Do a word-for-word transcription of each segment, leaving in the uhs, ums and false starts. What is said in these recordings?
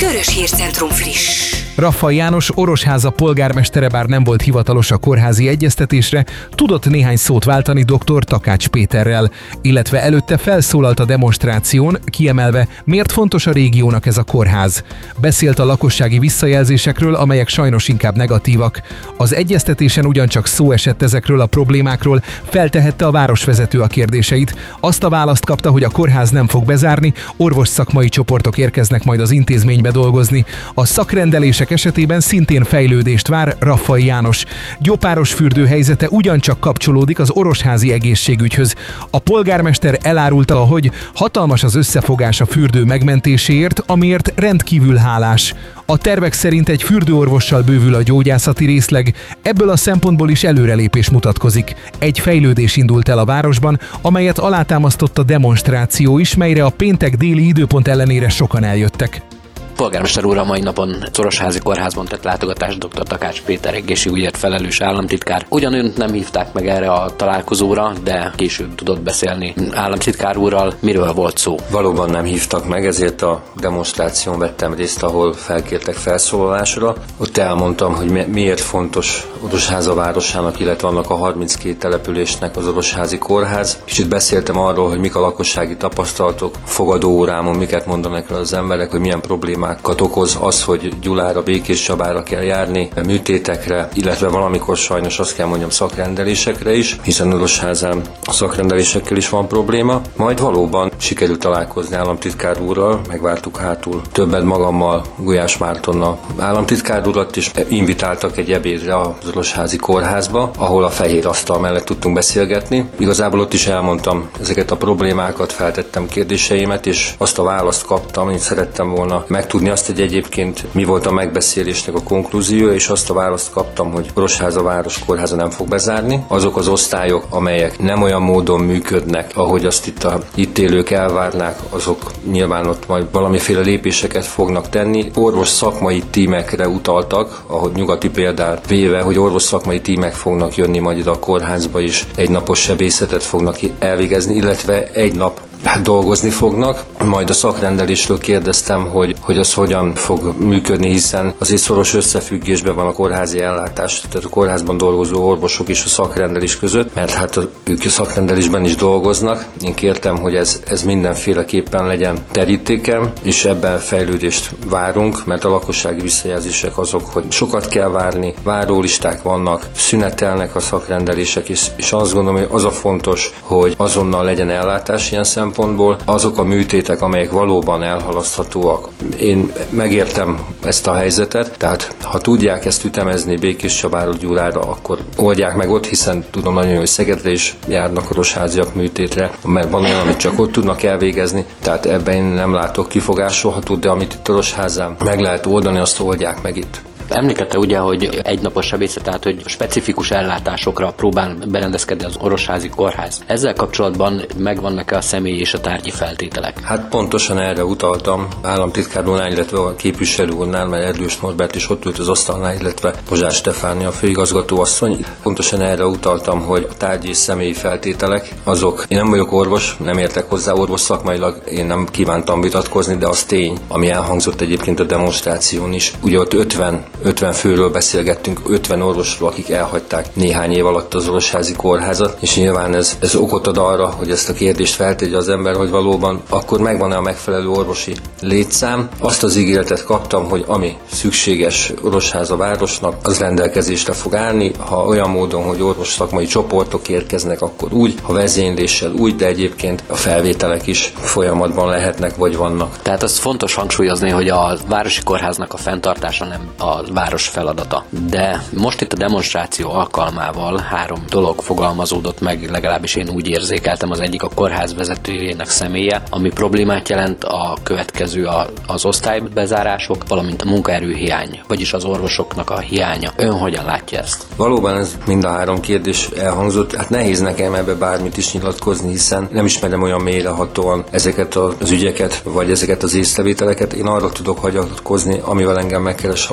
Vörös Hírcentrum friss. Raffai János Orosháza polgármestere, bár nem volt hivatalos a kórházi egyeztetésre, tudott néhány szót váltani dr. Takács Péterrel, illetve előtte felszólalt a demonstráción, kiemelve, miért fontos a régiónak ez a kórház. Beszélt a lakossági visszajelzésekről, amelyek sajnos inkább negatívak. Az egyeztetésen ugyancsak szó esett ezekről a problémákról, feltehette a városvezető a kérdéseit. Azt a választ kapta, hogy a kórház nem fog bezárni, orvos szakmai csoportok érkeznek majd az intézménybe dolgozni. A szakrendelések esetében szintén fejlődést vár Raffai János. Gyopárosfürdő helyzete ugyancsak kapcsolódik az orosházi egészségügyhöz. A polgármester elárulta, hogy hatalmas az összefogás a fürdő megmentéséért, amiért rendkívül hálás. A tervek szerint egy fürdőorvossal bővül a gyógyászati részleg, ebből a szempontból is előrelépés mutatkozik. Egy fejlődés indult el a városban, amelyet alátámasztott a demonstráció is, melyre a péntek déli időpont ellenére sokan eljöttek. Polgármester úr a mai napon az Orosházi Kórházban tett látogatást dr. Takács Péter egészségügyért felelős államtitkár. Ugyan önt nem hívták meg erre a találkozóra, de később tudott beszélni államtitkár úrral. Miről volt szó? Valóban nem hívtak meg, ezért a demonstráción vettem részt, ahol felkértek felszólalásra. Ott elmondtam, hogy miért fontos Orosháza városának, illetve annak a harminckét településnek az Orosházi Kórház. Kicsit beszéltem arról, hogy mik a lakossági tapasztalatok, fogadóórámon miket mondanak az emberek, hogy milyen problémák okoz az, hogy Gyulára, Békéscsabára kell járni, műtétekre, illetve valamikor sajnos azt kell mondjam szakrendelésekre is, hiszen Orosházán a szakrendelésekkel is van probléma. Majd valóban sikerült találkozni államtitkár úrral, megvártuk hátul többet magammal, Gulyás Mártonnal. Államtitkár urat is invitáltak egy ebédre az Orosházi Kórházba, ahol a fehér asztal mellett tudtunk beszélgetni. Igazából ott is elmondtam ezeket a problémákat, feltettem kérdéseimet, és azt a választ kaptam, amit szerettem volna megtudni azt, hogy egyébként mi volt a megbeszélésnek a konklúzió, és azt a választ kaptam, hogy Orosháza város kórháza nem fog bezárni. Azok az osztályok, amelyek nem olyan módon működnek, ahogy azt itt a itt élők elvárnák, azok nyilván ott majd valamiféle lépéseket fognak tenni. Orvos szakmai tímekre utaltak, ahogy nyugati példát véve, hogy orvos szakmai tímek fognak jönni majd ide a kórházba is, egy napos sebészetet fognak elvégezni, illetve egy nap dolgozni fognak. Majd a szakrendelésről kérdeztem, hogy, hogy az hogyan fog működni, hiszen azért szoros összefüggésben van a kórházi ellátás, tehát a kórházban dolgozó orvosok is a szakrendelés között, mert hát a, ők a szakrendelésben is dolgoznak. Én kértem, hogy ez, ez mindenféleképpen legyen terítéken, és ebben fejlődést várunk, mert a lakossági visszajelzések azok, hogy sokat kell várni, várólisták vannak, szünetelnek a szakrendelések, és, és azt gondolom, hogy az a fontos, hogy azonnal legyen ellátás ilyen szempontból. Azok a műtétek, amelyek valóban elhalaszthatóak. Én megértem ezt a helyzetet, tehát ha tudják ezt ütemezni Békéscsabára, Gyulára, akkor oldják meg ott, hiszen tudom nagyon jó, hogy Szegedre is járnak orosháziak műtétre, mert van olyan, amit csak ott tudnak elvégezni, tehát ebben én nem látok kifogásolhatót, de amit itt Orosházán meg lehet oldani, azt oldják meg itt. Említette ugye, hogy egynapos sebészet, tehát hogy specifikus ellátásokra próbál berendezkedni az Orosházi Kórház. Ezzel kapcsolatban megvannak-e a személyi és a tárgyi feltételek? Hát pontosan erre utaltam államtitkár úrnál, illetve a képviselő úrnál, mert Erdős Norbert is ott ült az asztalnál, illetve Bozsár Stefánia, a főigazgató asszony. Pontosan erre utaltam, hogy a tárgyi és személyi feltételek azok. Én nem vagyok orvos, nem értek hozzá orvos szakmailag, én nem kívántam vitatkozni, de az tény, ami elhangzott egyébként a demonstráción is. Ugye ott ötven ötven főről beszélgettünk, ötven orvosról, akik elhagyták néhány év alatt az Orosházi Kórházat, és nyilván ez, ez okot ad arra, hogy ezt a kérdést feltegye az ember, hogy valóban akkor megvan-e a megfelelő orvosi létszám. Azt az ígéretet kaptam, hogy ami szükséges Orosháza városnak, az rendelkezésre fog állni, ha olyan módon, hogy orvos szakmai csoportok érkeznek, akkor úgy, ha vezényléssel úgy, de egyébként a felvételek is folyamatban lehetnek, vagy vannak. Tehát az fontos hangsúlyozni, hogy a városi kórháznak a fenntartása nem a város feladata. De most itt a demonstráció alkalmával három dolog fogalmazódott meg, legalábbis én úgy érzékeltem. Az egyik a kórház vezetőjének személye, ami problémát jelent, a következő az osztálybezárások, valamint a munkaerőhiány, vagyis az orvosoknak a hiánya. Ön hogyan látja ezt? Valóban ez mind a három kérdés elhangzott. Hát nehéz nekem ebbe bármit is nyilatkozni, hiszen nem ismerem olyan mélyrehatóan ezeket az ügyeket, vagy ezeket az észrevételeket. Én arra tudok hagyatkozni, amivel engem megkeres a lakosság,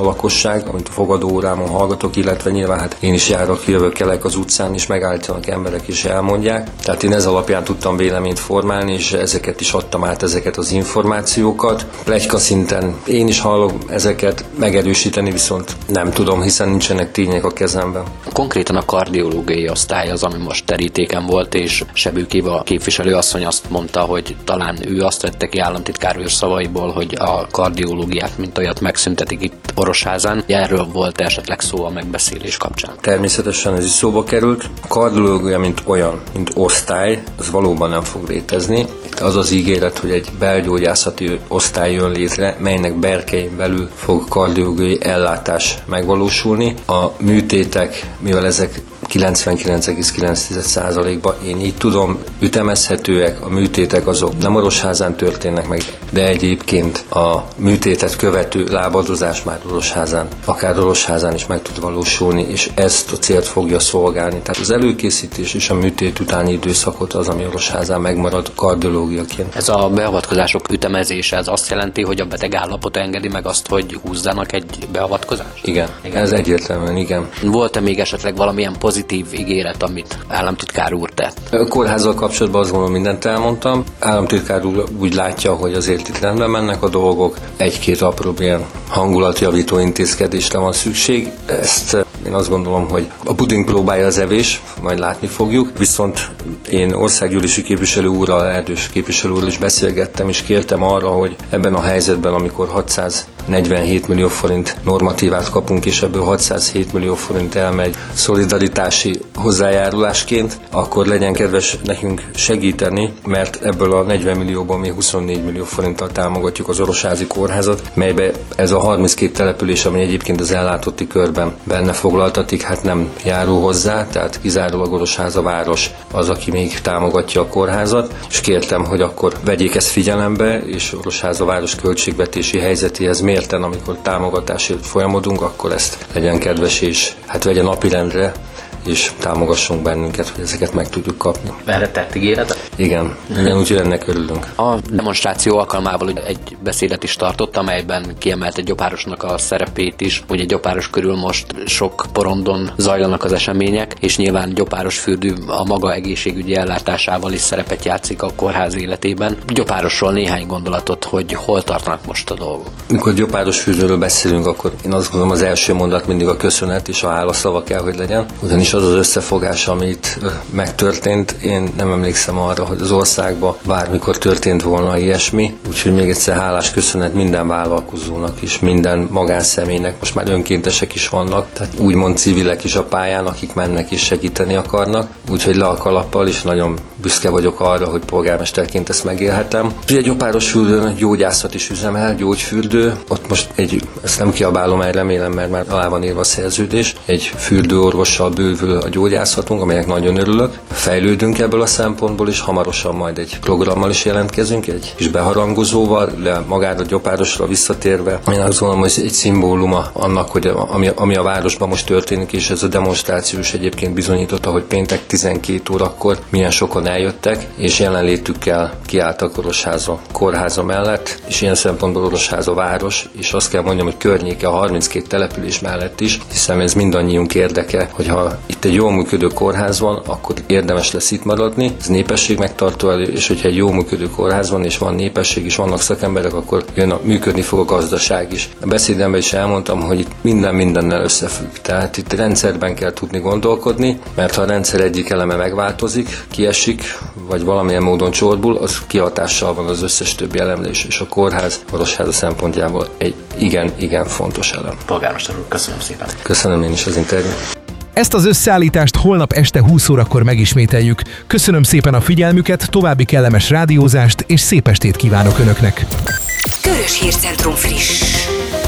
tanúság, amit a fogadóórámon hallgatok, illetve nyilván hát én is járok, jövök, kelek az utcán, és megállítanak emberek és elmondják. Tehát én ez alapján tudtam véleményt formálni, és ezeket is adtam át, ezeket az információkat. Pletyka szinten én is hallok ezeket, megerősíteni viszont nem tudom, hiszen nincsenek tények a kezemben. Konkrétan a kardiológiai osztály az, ami most terítéken volt, és Sebők Éva képviselőasszony azt mondta, hogy talán ő azt vette ki államtitkár úr szavaiból, hogy a kardiológiát mint olyat megszüntetik itt Orosházán. Erről volt esetleg szó a megbeszélés kapcsán? Természetesen ez is szóba került. A kardiológia, mint olyan, mint osztály, az valóban nem fog létezni. Itt az az ígéret, hogy egy belgyógyászati osztály jön létre, melynek berkein belül fog kardiológiai ellátás megvalósulni. A műtétek, mivel ezek kilencvenkilenc egész kilenc százalékban én így tudom, ütemezhetőek, a műtétek azok nem Orosházán történnek meg, de egyébként a műtétet követő lábadozás már Orosházán, akár Orosházán is meg tud valósulni, és ezt a célt fogja szolgálni. Tehát az előkészítés és a műtét utáni időszakot az, ami Orosházán megmarad kardiológiaként. Ez a beavatkozások ütemezése, ez azt jelenti, hogy a beteg állapot engedi meg azt, hogy húzzanak egy beavatkozást? Igen, igen. Ez egyértelműen igen. Volt-e még esetleg valamilyen pozitív ígéret, amit államtitkár úr tett? A kórházzal kapcsolatban azt gondolom, mindent elmondtam. Államtitkár úr úgy látja, hogy azért itt rendben mennek a dolgok, egy-két apró ilyen hangulatjavító intézkedésre van szükség. Ezt én azt gondolom, hogy a puding próbálja az evés, majd látni fogjuk. Viszont én országgyűlési képviselő úrral, erdős képviselő úrral is beszélgettem, és kértem arra, hogy ebben a helyzetben, amikor hatszáznegyvenhét millió forint normatívát kapunk, és ebből hatszázhét millió forint elmegy szolidaritási hozzájárulásként, akkor legyen kedves nekünk segíteni, mert ebből a negyven millióból mi huszonnégy millió forinttal támogatjuk az orosházi kórházat, melybe ez a harminckét település, ami egyébként az ellátotti körben benne foglaltatik, hát nem járul hozzá, tehát kizárólag Orosháza város az, aki még támogatja a kórházat, és kértem, hogy akkor vegyék ezt figyelembe, és Orosháza város költségvetési helyzetéhez mérten, amikor támogatásért folyamodunk, akkor ezt legyen kedves, és hát vegye napirendre, és támogassunk bennünket, hogy ezeket meg tudjuk kapni. Erre tett ígéretet? Igen, igen, úgyhogy ennek örülünk. A demonstráció alkalmával egy beszédet is tartott, amelyben kiemelte Gyopárosnak a szerepét is, hogy Gyopáros körül most sok porondon zajlanak az események, és nyilván Gyopárosfürdő a maga egészségügyi ellátásával is szerepet játszik a kórház életében. Gyopárosról néhány gondolatot, hogy hol tartanak most a dolgok. Mikor Gyopárosfürdőről beszélünk, akkor én azt gondolom, az első mondat mindig a köszönet és a hálaszava kell, hogy legyen. Ugyanis az az összefogás, amit megtörtént, én nem emlékszem arra, hogy az országban bármikor történt volna ilyesmi, úgyhogy még egyszer hálás köszönet minden vállalkozónak is, minden magánszemélynek, most már önkéntesek is vannak, tehát úgymond civilek is a pályán, akik mennek és segíteni akarnak, úgyhogy le a kalappal is nagyon büszke vagyok arra, hogy polgármesterként ezt megélhetem. Ugye Gyopárosfürdőn gyógyászat is üzemel, gyógyfürdő, ott most egy, ezt nem kiabálom el, remélem, mert már alá van írva a szerződés, egy fürdőorvossal bővül a gyógyászatunk, amelyek nagyon örülök. Fejlődünk ebből a szempontból is, hamarosan majd egy programmal is jelentkezünk, egy kis beharangozóval, de magára Gyopárosra visszatérve. Én azt gondolom, hogy egy szimbóluma annak, hogy ami, ami a városban most történik, és ez a demonstráció is egyébként bizonyította, hogy péntek tizenkét órakor milyen sokan eljöttek, és jelenlétükkel kiálltak Orosháza kórháza mellett, és ilyen szempontból Orosháza város, és azt kell mondjam, hogy környéke a harminckét település mellett is, hiszen ez mindannyiunk érdeke, hogyha itt egy jól működő kórház van, akkor érdemes lesz itt maradni, ez népesség megtartó elő, és hogyha egy jól működő kórház van, és van népesség, és vannak szakemberek, akkor jön a, működni fog a gazdaság is. A beszédemben is elmondtam, hogy itt minden mindennel összefügg. Tehát itt rendszerben kell tudni gondolkodni, mert ha a rendszer egyik eleme megváltozik, kiesik, vagy valamilyen módon csorbul, az kihatással van az összes többi elemre is, és a kórház Orosháza szempontjából egy igen-igen fontos elem. Polgármester úr, köszönöm szépen. Köszönöm én is az interjút. Ezt az összeállítást holnap este húsz órakor megismételjük. Köszönöm szépen a figyelmüket, további kellemes rádiózást és szép estét kívánok Önöknek! Körös Hírcentrum friss.